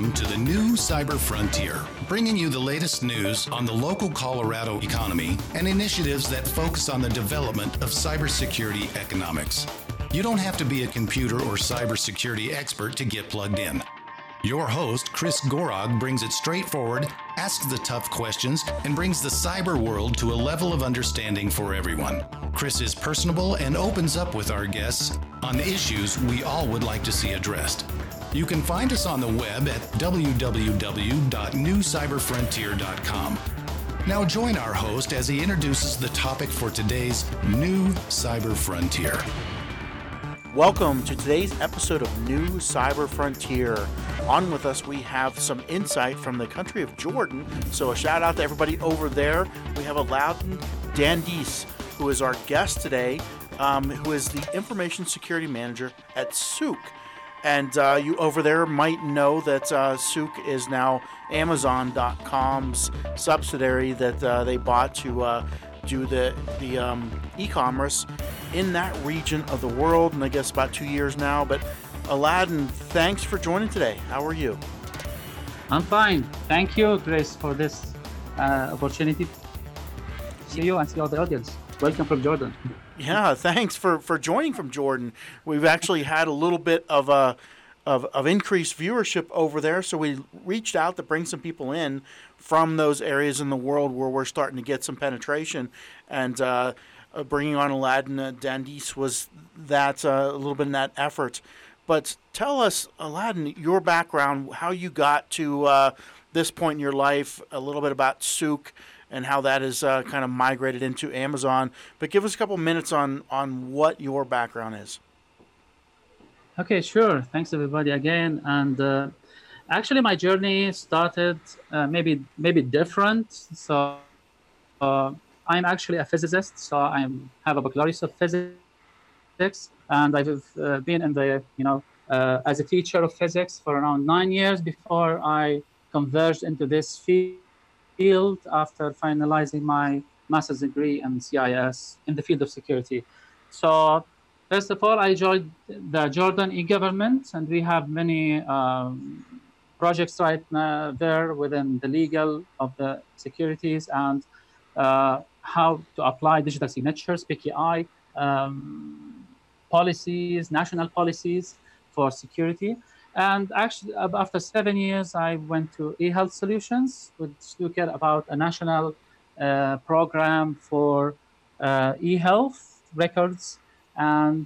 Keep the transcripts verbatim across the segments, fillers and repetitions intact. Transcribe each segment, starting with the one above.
Welcome to the new Cyber Frontier, bringing you the latest news on the local Colorado economy and initiatives that focus on the development of cybersecurity economics. You don't have to be a computer or cybersecurity expert to get plugged in. Your host, Chris Gorog, brings it straightforward, asks the tough questions, and brings the cyber world to a level of understanding for everyone. Chris is personable and opens up with our guests on the issues we all would like to see addressed. You can find us on the web at w w w dot new cyber frontier dot com. Now join our host as he introduces the topic for today's New Cyber Frontier. Welcome to today's episode of New Cyber Frontier. On with us, we have some insight from the country of Jordan. So a shout out to everybody over there. We have Aladdin Dandis, who is our guest today, um, who is the Information Security Manager at Souq. And uh, you over there might know that uh, Souq is now Amazon dot com's subsidiary that uh, they bought to uh, do the, the um, e-commerce in that region of the world, and I guess about two years now. But Aladdin, thanks for joining today. How are you? I'm fine. Thank you, Chris, for this uh, opportunity. See you and see all the audience. Welcome from Jordan. Yeah, thanks for, for joining from Jordan. We've actually had a little bit of a of, of increased viewership over there, so we reached out to bring some people in from those areas in the world where we're starting to get some penetration. And uh, uh, bringing on Aladdin uh, Dandis was that uh, a little bit in that effort. But tell us, Aladdin, your background, how you got to uh, this point in your life, a little bit about Souq and how that is uh, kind of migrated into Amazon. But give us a couple minutes on, on what your background is. Okay, sure. Thanks, everybody, again. And uh, actually, my journey started uh, maybe maybe different. So uh, I'm actually a physicist. So I have a baccalaureate of physics, and I've uh, been in the you know uh, as a teacher of physics for around nine years before I converged into this field after finalizing my master's degree in C I S in the field of security. So first of all, I joined the Jordan e-government, and we have many um, projects right now there within the legal of the securities and uh, how to apply digital signatures, P K I, um, policies, national policies for security. And actually, after seven years, I went to eHealth Solutions, which look at about a national uh, program for uh, eHealth records. And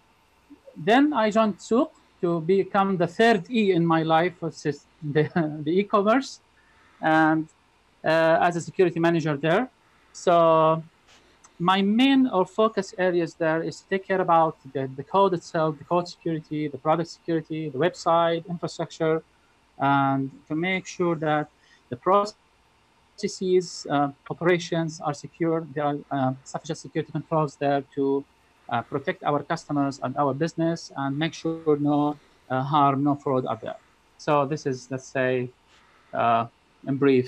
then I joined Souq to become the third E in my life, which is the, the e-commerce, and uh, as a security manager there. So my main or focus areas there is to take care about the, the code itself, the code security, the product security, the website, infrastructure, and to make sure that the processes, uh, operations are secure. There are uh, sufficient security controls there to Uh, protect our customers and our business and make sure no uh, harm, no fraud are there. So this is, let's say, uh, in brief,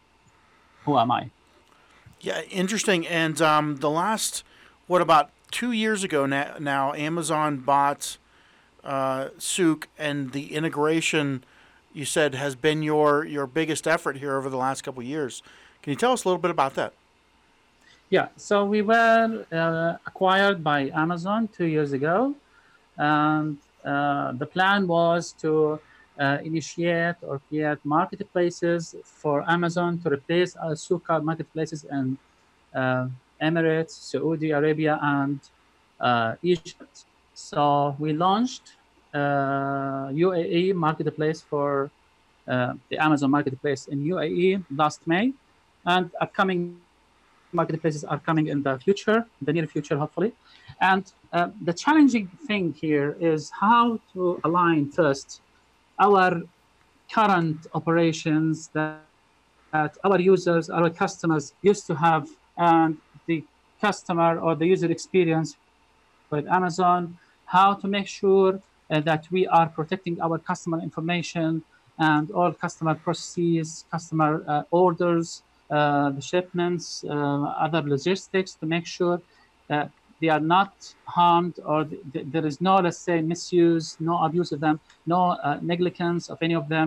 who am I? Yeah, interesting. And um, the last, what, about two years ago now, now Amazon bought uh, Souq, and the integration, you said, has been your, your biggest effort here over the last couple of years. Can you tell us a little bit about that? Yeah, so we were uh, acquired by Amazon two years ago, and uh, the plan was to uh, initiate or create marketplaces for Amazon to replace our Souq marketplaces in uh, Emirates, Saudi Arabia, and uh, Egypt. So we launched uh, U A E marketplace for uh, the Amazon marketplace in U A E last May, and upcoming marketplaces are coming in the future, the near future, hopefully. And uh, the challenging thing here is how to align first our current operations that, that our users, our customers used to have, and the customer or the user experience with Amazon, how to make sure uh, that we are protecting our customer information and all customer processes, customer uh, orders, Uh, the shipments, uh, other logistics, to make sure that they are not harmed or th- th- there is no, let's say, misuse, no abuse of them, no uh, negligence of any of them.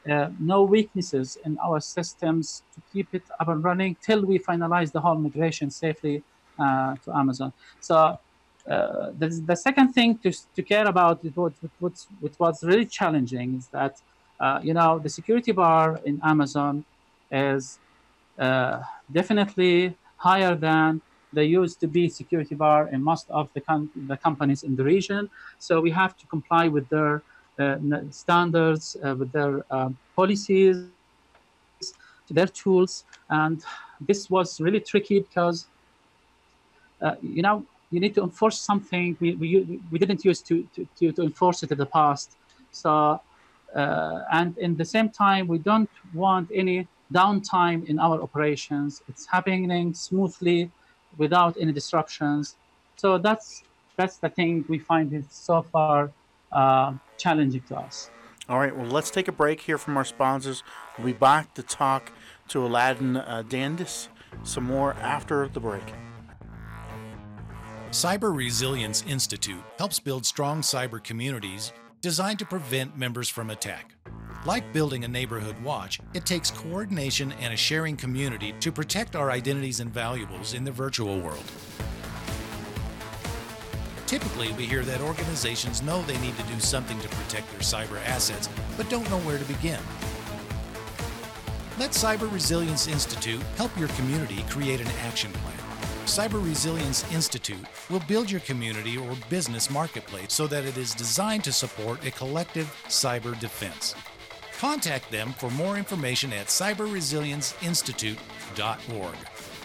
uh, no weaknesses in our systems to keep it up and running till we finalize the whole migration safely uh, to Amazon. So uh, the, the second thing to, to care about, it what, what, what was really challenging is that, uh, you know, the security bar in Amazon is uh, definitely higher than there used to be security bar in most of the, com- the companies in the region. So we have to comply with their uh, standards, uh, with their um, policies, to their tools. And this was really tricky because, uh, you know, you need to enforce something we, we, we didn't use to, to, to enforce it in the past. So, uh, and in the same time, we don't want any downtime in our operations. It's happening smoothly without any disruptions. So that's that's the thing we find it so far uh, challenging to us. All right, well, let's take a break here from our sponsors. We'll be back to talk to Aladdin uh, Dandis some more after the break. Cyber Resilience Institute helps build strong cyber communities designed to prevent members from attack. Like building a neighborhood watch, it takes coordination and a sharing community to protect our identities and valuables in the virtual world. Typically, we hear that organizations know they need to do something to protect their cyber assets, but don't know where to begin. Let Cyber Resilience Institute help your community create an action plan. Cyber Resilience Institute will build your community or business marketplace so that it is designed to support a collective cyber defense. Contact them for more information at cyber resilience institute dot org.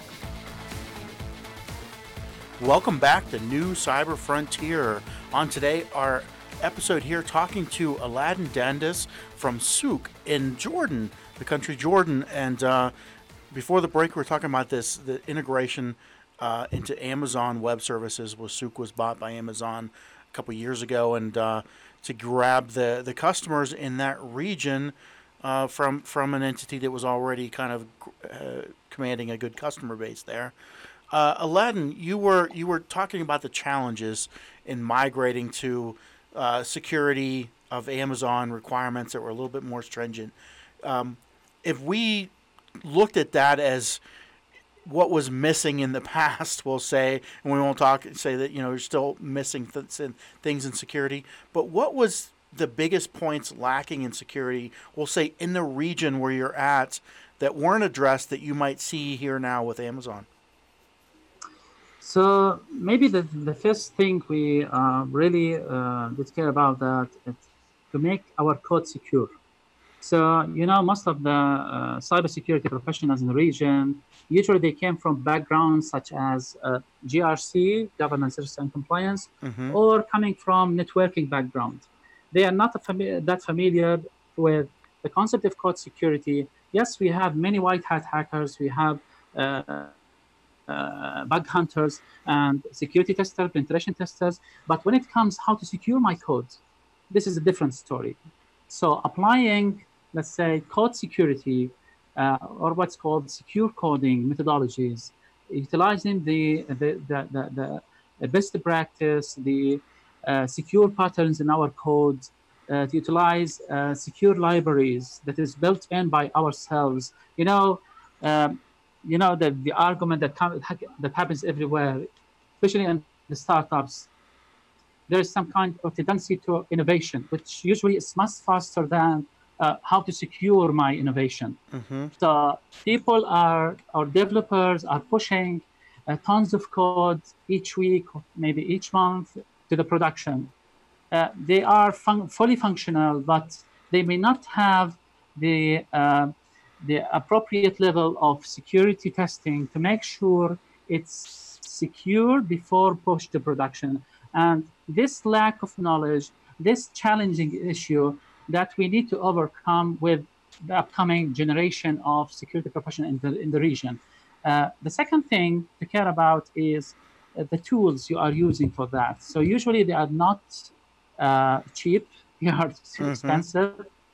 Welcome back to New Cyber Frontier. On today, our episode here, talking to Aladdin Dandis from Souk in Jordan, the country Jordan. And uh, before the break, we were talking about this, the integration uh, into Amazon Web Services. Was Souk was bought by Amazon a couple years ago, and uh, to grab the, the customers in that region uh, from from an entity that was already kind of uh, commanding a good customer base there. Uh, Aladdin, you were you were talking about the challenges in migrating to uh, security of Amazon requirements that were a little bit more stringent. Um, if we looked at that as what was missing in the past, we'll say, and we won't talk say that you know you're still missing th- things in security, but what was the biggest points lacking in security? We'll say in the region where you're at that weren't addressed that you might see here now with Amazon. So maybe the, the first thing we uh, really uh, did care about that is to make our code secure. So, you know, most of the uh, cybersecurity professionals in the region, usually they came from backgrounds such as uh, G R C, governance, risk and compliance, mm-hmm. or coming from networking background. They are not fami- that familiar with the concept of code security. Yes, we have many white hat hackers. We have uh, Uh, bug hunters and security testers, penetration testers. But when it comes how to secure my code, this is a different story. So applying, let's say, code security uh, or what's called secure coding methodologies, utilizing the the the, the, the best practice, the uh, secure patterns in our code, uh, to utilize uh, secure libraries that is built in by ourselves. You know. Um, You know, the, the argument that come, that happens everywhere, especially in the startups, there is some kind of tendency to innovation, which usually is much faster than uh, how to secure my innovation. Mm-hmm. So people are, or developers are pushing uh, tons of code each week, maybe each month to the production. Uh, they are fun- fully functional, but they may not have the uh, the appropriate level of security testing to make sure it's secure before push to production. And this lack of knowledge, this challenging issue that we need to overcome with the upcoming generation of security professionals in the, in the region. Uh, the second thing to care about is uh, the tools you are using for that. So usually they are not uh, cheap, they are too mm-hmm. expensive.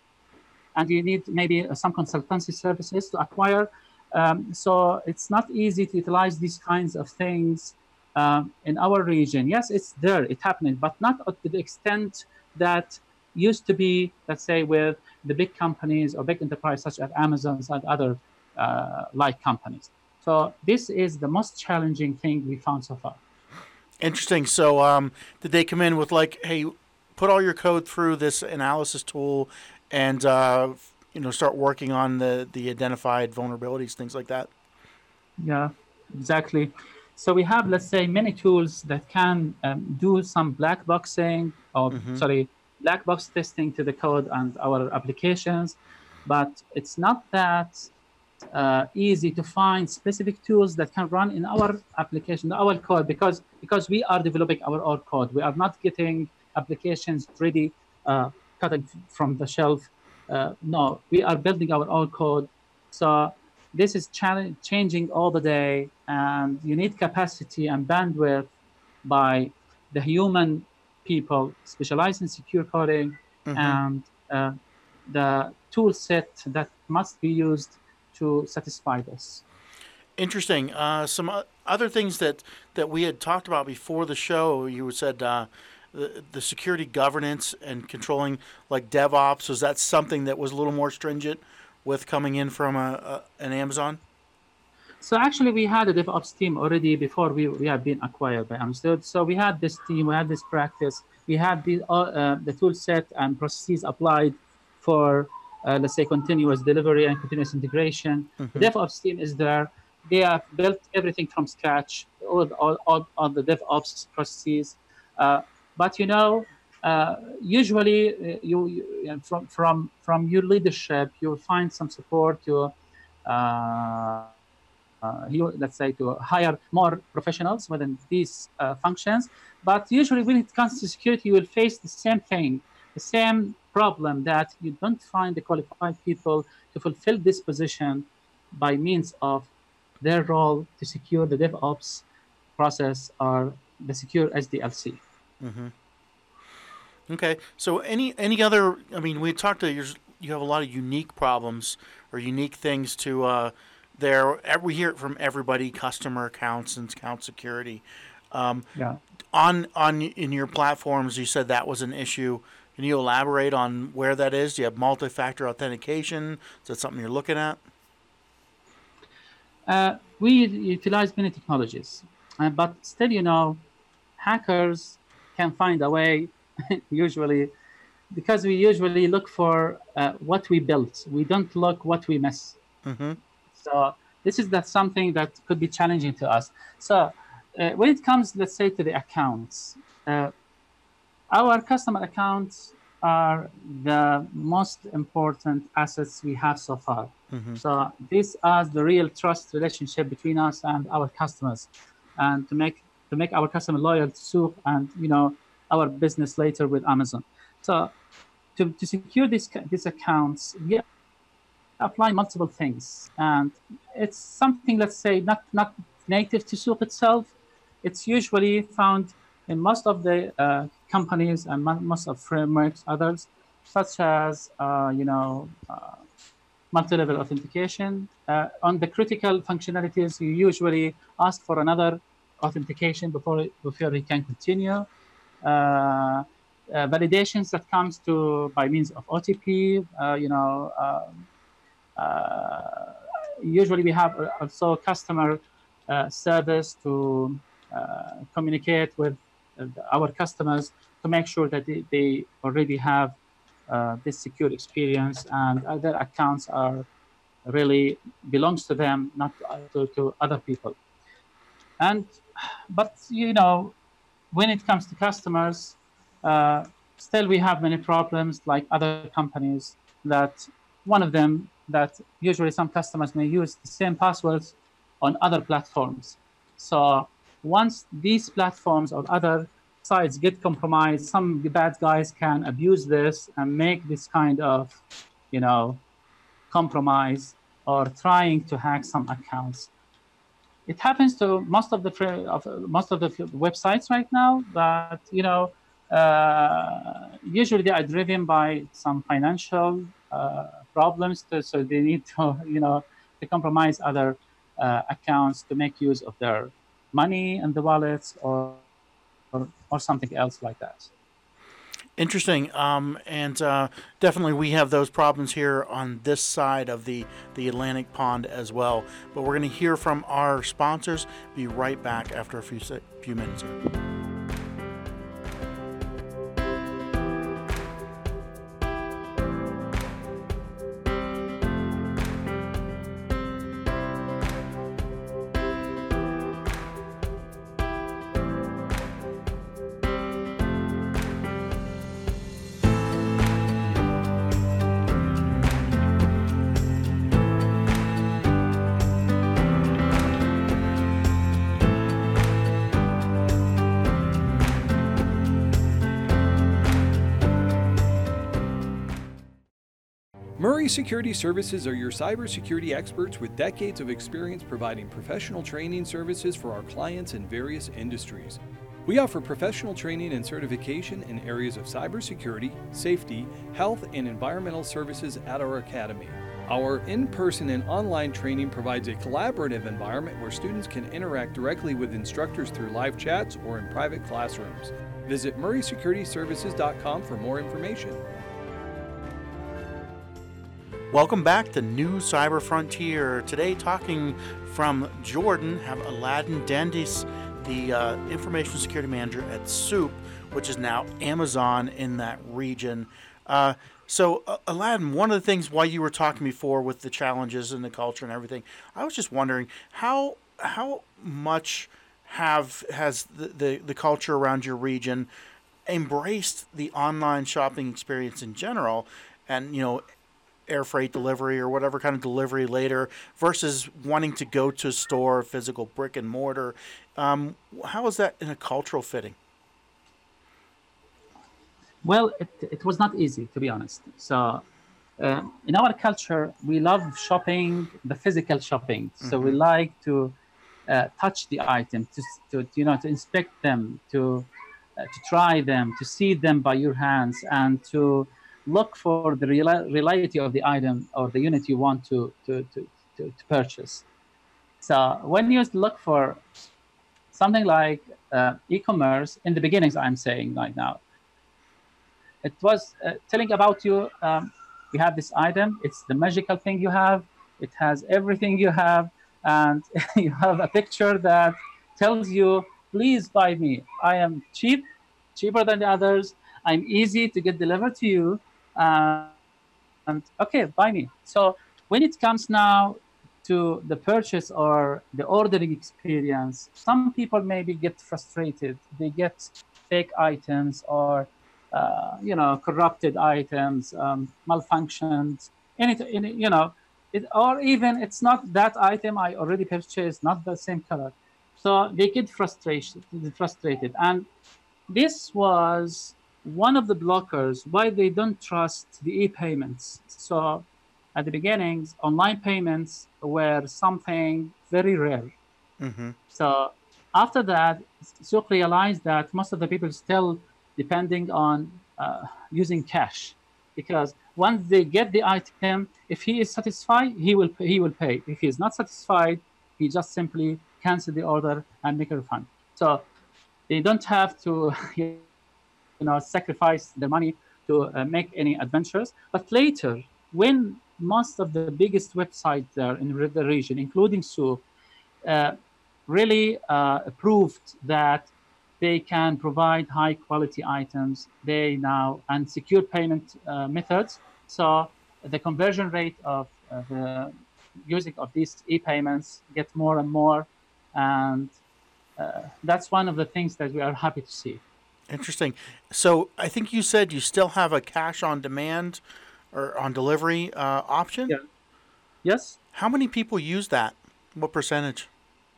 And you need maybe some consultancy services to acquire. Um, so it's not easy to utilize these kinds of things um, in our region. Yes, it's there, it's happening, but not to the extent that used to be, let's say, with the big companies or big enterprises such as Amazon and other uh, like companies. So this is the most challenging thing we found so far. Interesting. So, um, did they come in with like, hey, put all your code through this analysis tool, and uh, you know, start working on the the identified vulnerabilities, things like that? Yeah, exactly. So we have, let's say, many tools that can um, do some black boxing or Mm-hmm. sorry, black box testing to the code and our applications, but it's not that uh, easy to find specific tools that can run in our application, our code, because because we are developing our own code. We are not getting applications ready, uh, cut from the shelf. Uh, no, we are building our own code. So this is challenge, changing all the day, and you need capacity and bandwidth by the human people specialized in secure coding Mm-hmm. and uh, the tool set that must be used to satisfy this. Interesting. Uh, some o- other things that, that we had talked about before the show. You said uh, the the security governance and controlling, like DevOps. Was that something that was a little more stringent with coming in from a, a an Amazon? So actually, we had a DevOps team already before we, we had been acquired by Amsterdam. So we had this team, we had this practice, we had the uh, uh, the tool set and processes applied for uh, let's say continuous delivery and continuous integration. The Mm-hmm. DevOps team is there. They have built everything from scratch, all all, all, all the DevOps processes. Uh, but you know, uh, usually uh, you, you from from from your leadership, you will find some support. You uh, uh, you, let's say, to hire more professionals within these uh, functions. But usually, when it comes to security, you will face the same thing, the same problem that you don't find the qualified people to fulfill this position by means of their role to secure the DevOps process or the secure S D L C. Mm-hmm. Okay. So any any other? I mean, we talked to you. You have a lot of unique problems or unique things to uh, there. We hear it from everybody: customer accounts and account security. Um, Yeah. on on in your platforms, you said that was an issue. Can you elaborate on where that is? Do you have multi-factor authentication? Is that something you're looking at? Uh, we utilize many technologies, uh, but still, you know, hackers can find a way usually because we usually look for uh, what we built. We don't look what we miss. Mm-hmm. So this is that something that could be challenging to us. So uh, when it comes, let's say, to the accounts, uh, our customer accounts are the most important assets we have so far. Mm-hmm. So these are the real trust relationship between us and our customers, and to make to make our customer loyal to Souq and you know our business later with Amazon. So to, to secure these these accounts, we apply multiple things, and it's something, let's say, not not native to Souq itself. It's usually found in most of the uh, companies and most of frameworks, others, such as uh, you know uh, multi-level authentication. Uh, on the critical functionalities, you usually ask for another authentication before before you can continue. Uh, uh, validations that comes to by means of O T P. Uh, you know, um, uh, usually we have also customer uh, service to uh, communicate with uh, our customers to make sure that they, they already have uh, this secure experience and other accounts are really belongs to them, not to, to other people. And but you know, when it comes to customers, uh, still we have many problems like other companies. That one of them that usually some customers may use the same passwords on other platforms. So once these platforms or other sites get compromised, some bad guys can abuse this and make this kind of, you know, compromise or trying to hack some accounts. It happens to most of the of most of the websites right now, but you know, uh, usually they are driven by some financial uh, problems, to, so they need to you know to compromise other uh, accounts to make use of their money and the wallets or or, or something else like that. Interesting. Um, and uh, definitely we have those problems here on this side of the, the Atlantic pond as well. But we're going to hear from our sponsors. Be right back after a few, se- few minutes here. Murray Security Services are your cybersecurity experts with decades of experience providing professional training services for our clients in various industries. We offer professional training and certification in areas of cybersecurity, safety, health, and environmental services at our academy. Our in-person and online training provides a collaborative environment where students can interact directly with instructors through live chats or in private classrooms. Visit murray security services dot com for more information. Welcome back to New Cyber Frontier. Today, talking from Jordan, have Aladdin Dendis, the uh, Information Security Manager at Soup, which is now Amazon in that region. Uh, so, uh, Aladdin, one of the things while you were talking before with the challenges and the culture and everything, I was just wondering how how much have has the, the, the culture around your region embraced the online shopping experience in general, and you know, air freight delivery or whatever kind of delivery later versus wanting to go to a store, physical brick and mortar. Um, how is that in a cultural fitting? Well, it, it was not easy, to be honest. So uh, in our culture, we love shopping, the physical shopping. So Mm-hmm. we like to uh, touch the item, to, to you know, to inspect them, to uh, to try them, to see them by your hands, and to look for the real, reality of the item or the unit you want to to, to, to, to purchase. So when you look for something like uh, e-commerce, in the beginnings, I'm saying right now, it was uh, telling about you, um, you have this item, it's the magical thing you have, it has everything you have, and you have a picture that tells you, please buy me. I am cheap, cheaper than the others. I'm easy to get delivered to you. Uh, and okay, buy me. So when it comes now to the purchase or the ordering experience, some people maybe get frustrated. They get fake items or uh, you know corrupted items, um, malfunctions, any, any you know, it, or even it's not that item I already purchased, not the same color. So they get frustrated, frustrated, and this was one of the blockers why they don't trust the e-payments. So at the beginnings, online payments were something very rare. Mm-hmm. So after that, Souk realized that most of the people still depending on uh, using cash, because once they get the item, if he is satisfied, he will pay, he will pay. If he is not satisfied, he just simply cancel the order and make a refund. So they don't have to you know sacrifice the money to uh, make any adventures. But later, when most of the biggest websites there in the region, including Souk, uh, really uh, proved that they can provide high quality items, they now and secure payment uh, methods. So the conversion rate of uh, the using of these e-payments get more and more, and uh, that's one of the things that we are happy to see. Interesting. So I think you said you still have a cash on demand or on delivery uh, option. Yeah. Yes. How many people use that? What percentage?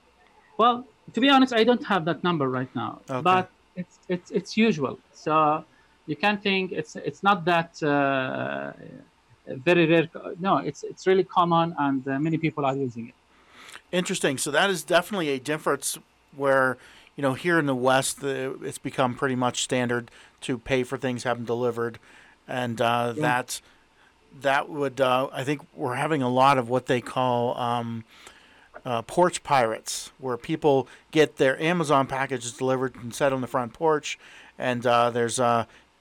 Well, to be honest, I don't have that number right now, Okay. but it's it's it's usual. So you can think it's it's not that uh, very rare. No, it's it's really common, and uh, many people are using it. Interesting. So that is definitely a difference where, you know, here in the West, the, it's become pretty much standard to pay for things, have them delivered. And uh, Yeah. that, that would, uh, I think we're having a lot of what they call um, uh, porch pirates, where people get their Amazon packages delivered and set on the front porch. And uh, there's uh,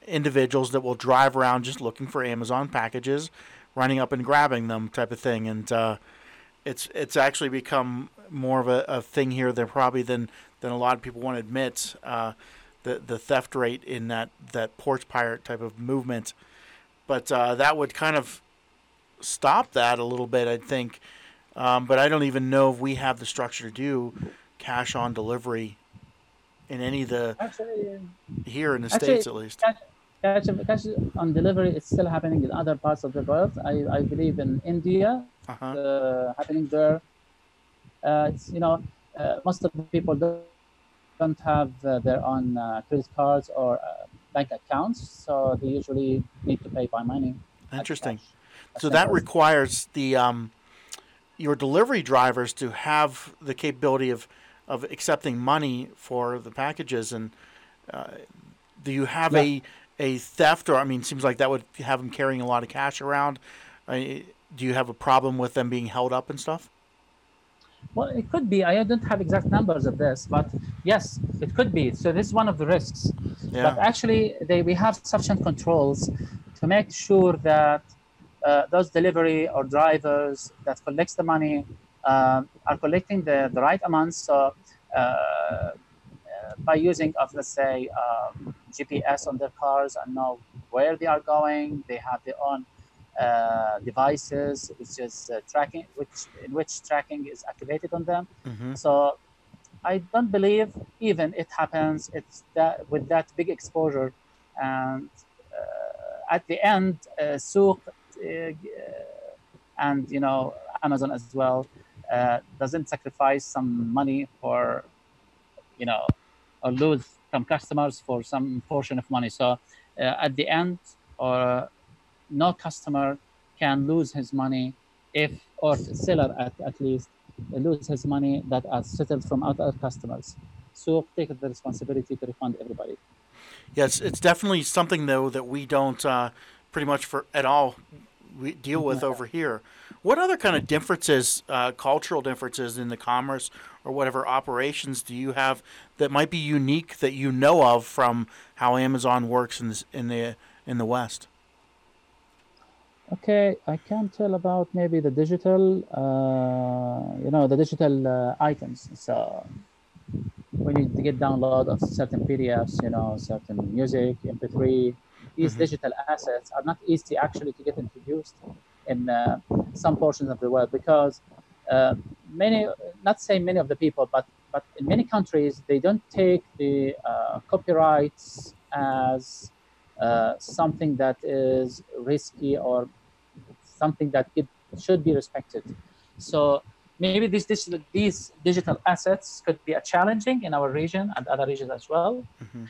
individuals that will drive around just looking for Amazon packages, running up and grabbing them, type of thing. And uh, it's it's actually become more of a, a thing here than probably than than a lot of people want to admit. Uh, the the theft rate in that that porch pirate type of movement, but uh, that would kind of stop that a little bit, I think. Um, but I don't even know if we have the structure to do cash on delivery in any of the Actually, here in the actually, States, at least. cash, cash, cash on delivery is still happening in other parts of the world. I, I believe in India, Uh-huh. uh, happening there. Uh, it's, you know, uh, most of the people don't, don't have uh, their own uh, credit cards or uh, bank accounts, so they usually need to pay by money. Interesting. As So simple that as- requires the um, your delivery drivers to have the capability of of accepting money for the packages. And uh, do you have Yeah. a a theft, or I mean, it seems like that would have them carrying a lot of cash around. I, do you have a problem with them being held up and stuff? Well, it could be. I don't have exact numbers of this, but yes, it could be. So this is one of the risks. Yeah. But actually, they, we have sufficient controls to make sure that uh, those delivery or drivers that collects the money uh, are collecting the, the right amounts. So uh, uh, by using of, let's say, um, G P S on their cars and know where they are going, they have their own uh, devices, which is uh, tracking, which in which tracking is activated on them. Mm-hmm. So I don't believe even it happens. It's that with that big exposure, and uh, at the end, uh, Souq uh, and you know Amazon as well uh, doesn't sacrifice some money for you know or lose some customers for some portion of money. So uh, at the end, or no customer can lose his money if, or seller at, at least, lose his money that are settled from other customers. So take the responsibility to refund everybody. Yes, it's definitely something though that we don't uh, pretty much for at all we deal with over here. What other kind of differences, uh, cultural differences in the commerce or whatever operations do you have that might be unique that you know of from how Amazon works in this, in the in the West? Okay, I can tell about maybe the digital, uh, you know, the digital uh, items. So when you get download of certain P D Fs, you know, certain music, M P three, these Mhm. digital assets are not easy actually to get introduced in uh, some portions of the world because uh, many, not say many of the people, but but in many countries they don't take the uh, copyrights as uh, something that is risky or something that it should be respected. So maybe these digital, these digital assets could be a challenging in our region and other regions as well. Mhm.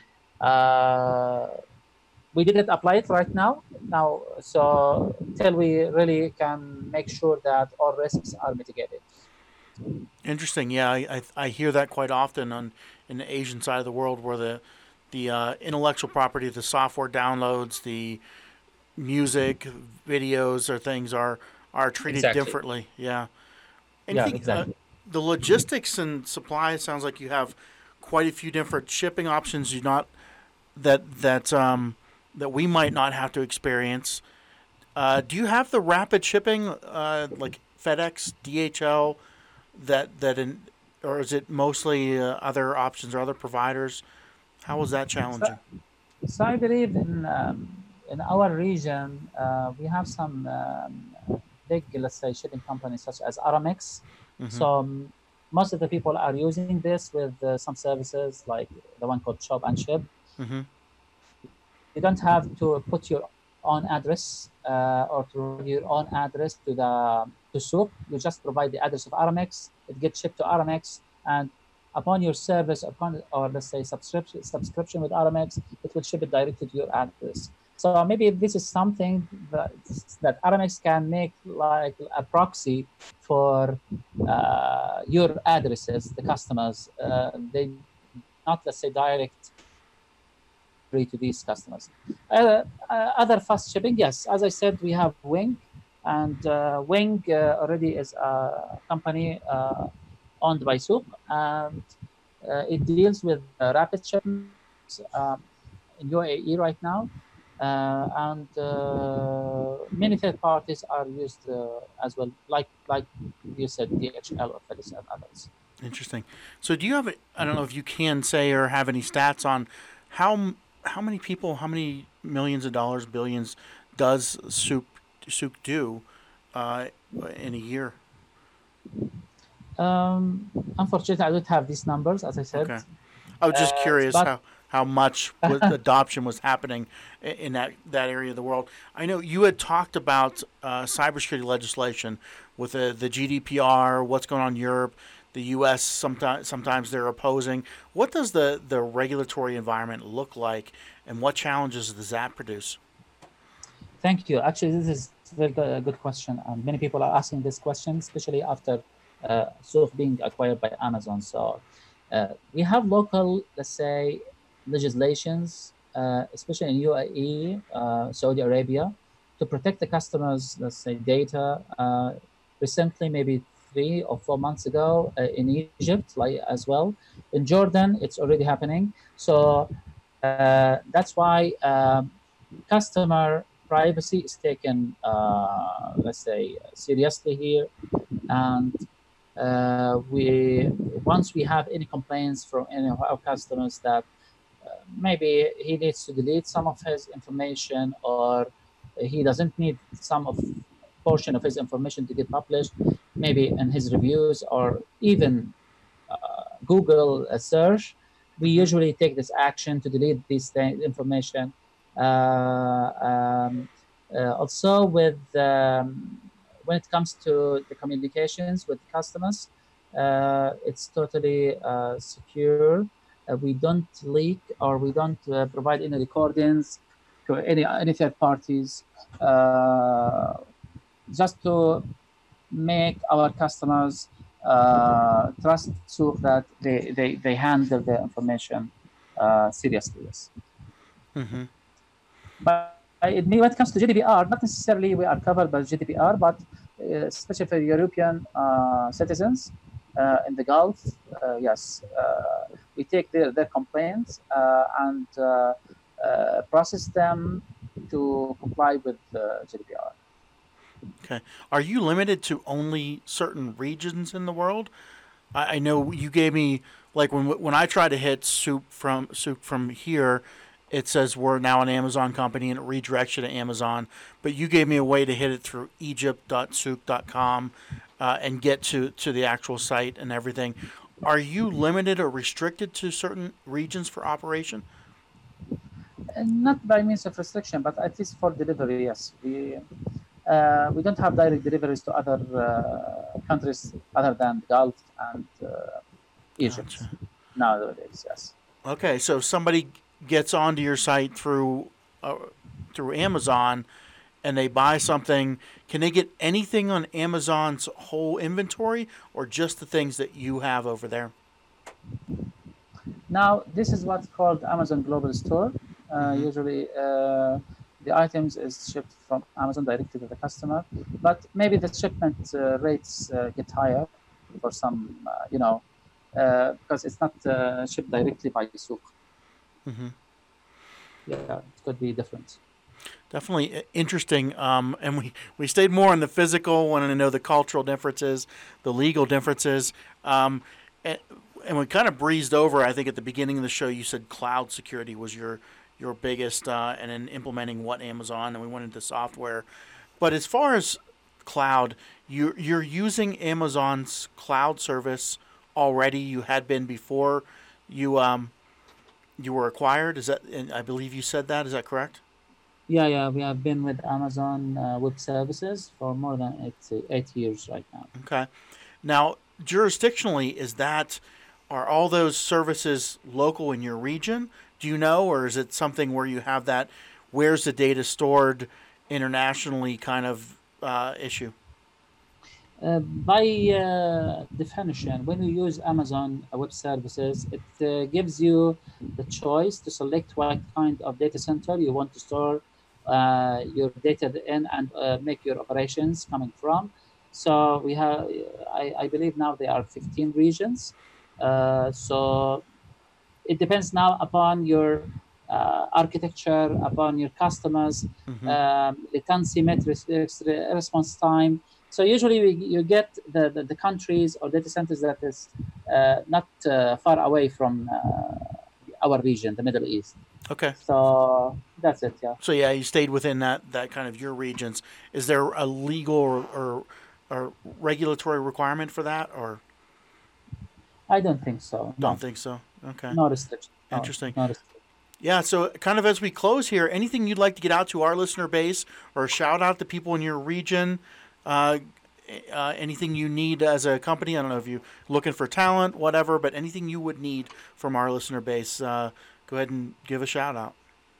Uh, we didn't apply it right now. Now, so till we really can make sure that all risks are mitigated. Interesting. Yeah, I, I I hear that quite often on in the Asian side of the world, where the the uh, intellectual property, the software downloads, the music, videos, or things are are treated Exactly. differently. Yeah. Yeah, Anything, exactly. uh, the logistics and supply, it sounds like you have quite a few different shipping options. You not that that um that we might not have to experience. Uh, do you have the rapid shipping uh, like FedEx, D H L? That that in, or is it mostly uh, other options or other providers? How is that challenging? So I believe in um, in our region uh, we have some um, big, let's say, shipping companies such as Aramex. Mm-hmm. So um, most of the people are using this with uh, some services like the one called Shop and Ship. Mm-hmm. You don't have to put your own address uh, or to provide your own address to the to Souq. You just provide the address of Aramex. It gets shipped to Aramex, and upon your service, upon or let's say subscription subscription with Aramex, it will ship it directly to your address. So maybe this is something that that Aramex can make like a proxy for uh, your addresses, the customers. Uh, they not let's say direct to these customers. Uh, uh, other fast shipping, yes, as I said, we have Wing, and uh, Wing uh, already is a company uh, owned by Souq, and uh, it deals with uh, rapid shipments um, in U A E right now. uh, and uh, many third parties are used uh, as well, like like you said, D H L or Philips and others. Interesting. So, do you have? I don't know if you can say or have any stats on how how many people, how many millions of dollars, billions does Souk Souk do uh, in a year? Um, unfortunately, I don't have these numbers, as I said, Okay. I was just uh, curious but how how much was, adoption was happening i- in that that area of the world. I know you had talked about uh, cybersecurity legislation with the the G D P R, what's going on in Europe, the U S. Sometimes sometimes they're opposing. What does the the regulatory environment look like, and what challenges does that produce? thank you. Actually, this is a very good, good question, and many people are asking this question, especially after uh, sort of being acquired by Amazon. So uh, we have local, let's say, legislations, uh, especially in U A E, uh, Saudi Arabia, to protect the customers, let's say, data. Uh, recently, maybe three or four months ago, uh, in Egypt, like as well. In Jordan, it's already happening. So uh, that's why um, customer privacy is taken, uh, let's say, seriously here. And uh, we, once we have any complaints from any of our customers that uh, maybe he needs to delete some of his information, or he doesn't need some of portion of his information to get published, maybe in his reviews or even Google a search, we Hmm. usually take this action to delete this th- information. Uh, um, uh, Also, with um, when it comes to the communications with customers, uh, it's totally uh, secure. Uh, we don't leak or we don't uh, provide any recordings to any any third parties, uh, just to make our customers uh, trust so that they, they, they handle the information uh, seriously. Yes. Hmm. But it, when it comes to G D P R, not necessarily we are covered by G D P R, but uh, especially for European uh, citizens uh, in the Gulf, uh, yes, uh, we take their, their complaints uh, and uh, uh, process them to comply with uh, G D P R. Okay. Are you limited to only certain regions in the world? I, I know you gave me like when when I try to hit soup from soup from here, it says we're now an Amazon company and it redirects you to Amazon. But you gave me a way to hit it through egypt dot souk dot com uh, and get to to the actual site and everything. Are you limited or restricted to certain regions for operation? And not by means of restriction, but at least for delivery, yes. We uh, we don't have direct deliveries to other uh, countries other than the Gulf and uh, Egypt Gotcha. nowadays. Yes. Okay, so if somebody gets onto your site through uh, through Amazon and they buy something, can they get anything on Amazon's whole inventory or just the things that you have over there? Now this is what's called Amazon Global Store. Uh, Hmm. usually, uh, the items is shipped from Amazon directly to the customer, but maybe the shipment uh, rates uh, get higher for some, uh, you know, uh, because it's not uh, shipped directly by Souk. Hmm. Yeah, it could be different. Definitely interesting. Um, and we, we stayed more on the physical, wanting to know the cultural differences, the legal differences. Um, and, and we kind of breezed over, I think, at the beginning of the show, you said cloud security was your your biggest, uh, and in implementing what Amazon, and we went into software. But as far as cloud, you you're using Amazon's cloud service already. You had been before you um, you were acquired. Is that? And I believe you said that. Is that correct? Yeah, yeah, we have been with Amazon uh, Web Services for more than eight, eight years right now. Okay. Now, jurisdictionally, is that are all those services local in your region? Do you know, or is it something where you have that? Where's the data stored internationally? Kind of uh, issue. Uh, by uh, definition, when you use Amazon Web Services, it uh, gives you the choice to select what kind of data center you want to store uh, your data in and uh, make your operations coming from. So we have, I, I believe now there are fifteen regions. Uh, so it depends now upon your uh, architecture, upon your customers, Mhm. um, latency, metrics, re- response time. So usually we, you get the, the, the countries or data centers that is uh, not uh, far away from uh, our region, the Middle East. Okay. So that's it, yeah. So yeah, you stayed within that that kind of your regions. Is there a legal or or, or regulatory requirement for that, or I don't think so. don't No, think so? Okay. no restriction. No, Interesting. no restriction. Yeah, so kind of as we close here, anything you'd like to get out to our listener base or shout out to people in your region? Uh, uh, anything you need as a company? I don't know if you're looking for talent, whatever, but anything you would need from our listener base, uh, go ahead and give a shout out.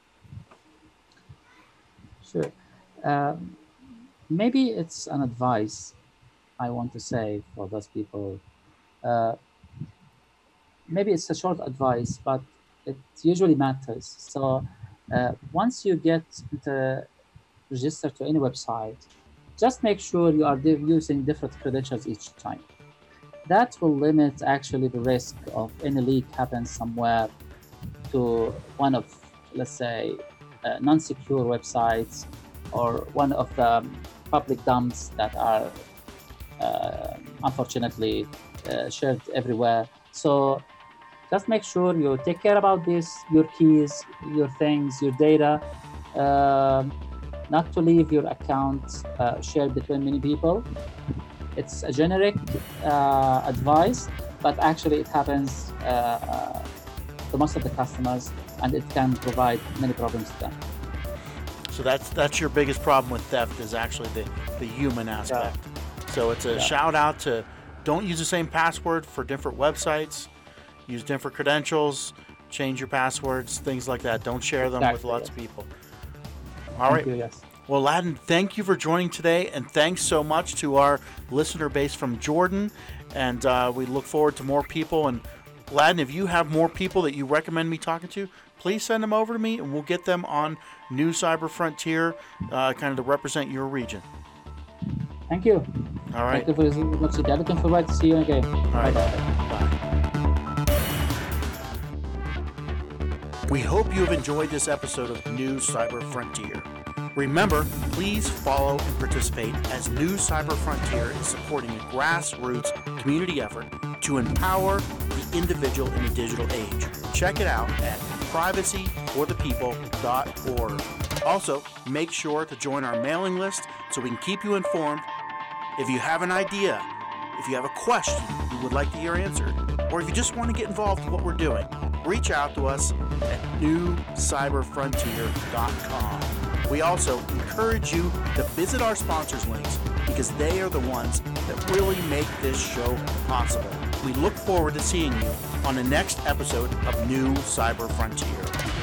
Sure. Um, maybe it's an advice I want to say for those people. Uh, maybe it's a short advice, but it usually matters. So uh, once you get the register to any website, just make sure you are div- using different credentials each time. That will limit actually the risk of any leak happens somewhere to one of, let's say, uh, non-secure websites or one of the public dumps that are uh, unfortunately uh, shared everywhere. So just make sure you take care about this, your keys, your things, your data, um, not to leave your account uh, shared between many people. It's a generic uh, advice, but actually it happens uh, uh, to most of the customers, and it can provide many problems to them. So that's that's your biggest problem with theft is actually the, the human aspect. So it's a Yeah. shout out to don't use the same password for different websites. Use different credentials, change your passwords, things like that. Don't share them with Exactly. lots of people. All right. Thank you, yes. Well, Laden, thank you for joining today, and thanks so much to our listener base from Jordan. And uh, we look forward to more people. And Laden, if you have more people that you recommend me talking to, please send them over to me, and we'll get them on New Cyber Frontier, uh, kind of to represent your region. Thank you. All right. Thank you for listening. Looking forward to see you again. All right. Bye-bye. Bye. We hope you have enjoyed this episode of New Cyber Frontier. Remember, please follow and participate as New Cyber Frontier is supporting a grassroots community effort to empower the individual in the digital age. Check it out at privacy for the people dot org. Also, make sure to join our mailing list so we can keep you informed. If you have an idea, if you have a question you would like to hear answered, or if you just want to get involved in what we're doing, reach out to us at new cyber frontier dot com. We also encourage you to visit our sponsors links because they are the ones that really make this show possible. We look forward to seeing you on the next episode of New Cyber Frontier.